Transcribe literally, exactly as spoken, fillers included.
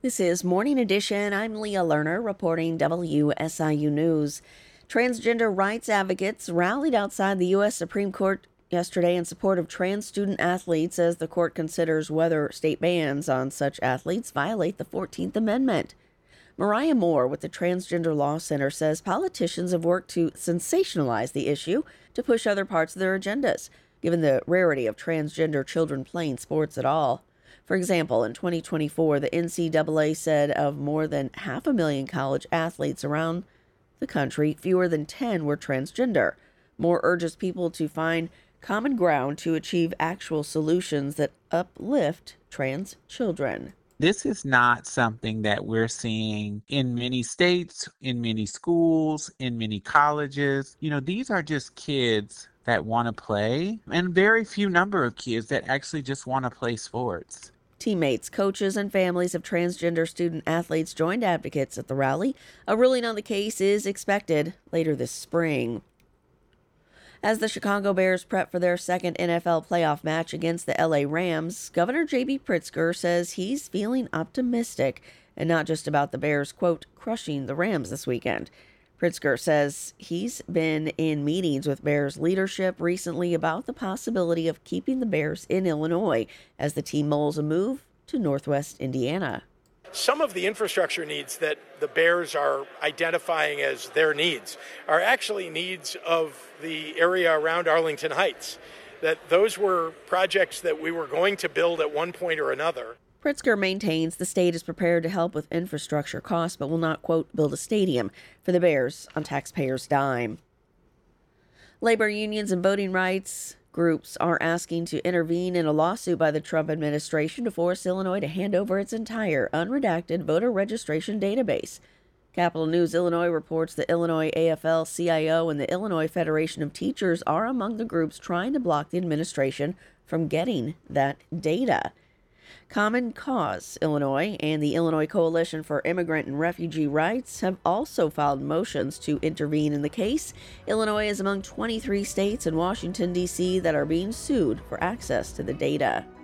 This is Morning Edition. I'm Leah Lerner reporting W S I U News. Transgender rights advocates rallied outside the U S Supreme Court yesterday in support of trans student athletes as the court considers whether state bans on such athletes violate the fourteenth Amendment. Mariah Moore with the Transgender Law Center says politicians have worked to sensationalize the issue to push other parts of their agendas, given the rarity of transgender children playing sports at all. For example, in twenty twenty-four, the N C double A said of more than half a million college athletes around the country, fewer than ten were transgender. Moore urges people to find common ground to achieve actual solutions that uplift trans children. This is not something that we're seeing in many states, in many schools, in many colleges. You know, these are just kids that want to play, and very few number of kids that actually just want to play sports. Teammates, coaches, and families of transgender student athletes joined advocates at the rally. A ruling on the case is expected later this spring. As the Chicago Bears prep for their second N F L playoff match against the L A Rams, Governor J B Pritzker says he's feeling optimistic, and not just about the Bears, quote, crushing the Rams this weekend. Pritzker says he's been in meetings with Bears leadership recently about the possibility of keeping the Bears in Illinois as the team mulls a move to Northwest Indiana. Some of the infrastructure needs that the Bears are identifying as their needs are actually needs of the area around Arlington Heights, that those were projects that we were going to build at one point or another. Pritzker maintains the state is prepared to help with infrastructure costs, but will not, quote, build a stadium for the Bears on taxpayers' dime. Labor unions and voting rights groups are asking to intervene in a lawsuit by the Trump administration to force Illinois to hand over its entire unredacted voter registration database. Capital News Illinois reports the Illinois A F L C I O and the Illinois Federation of Teachers are among the groups trying to block the administration from getting that data. Common Cause Illinois and the Illinois Coalition for Immigrant and Refugee Rights have also filed motions to intervene in the case. Illinois is among twenty-three states and Washington, D C that are being sued for access to the data.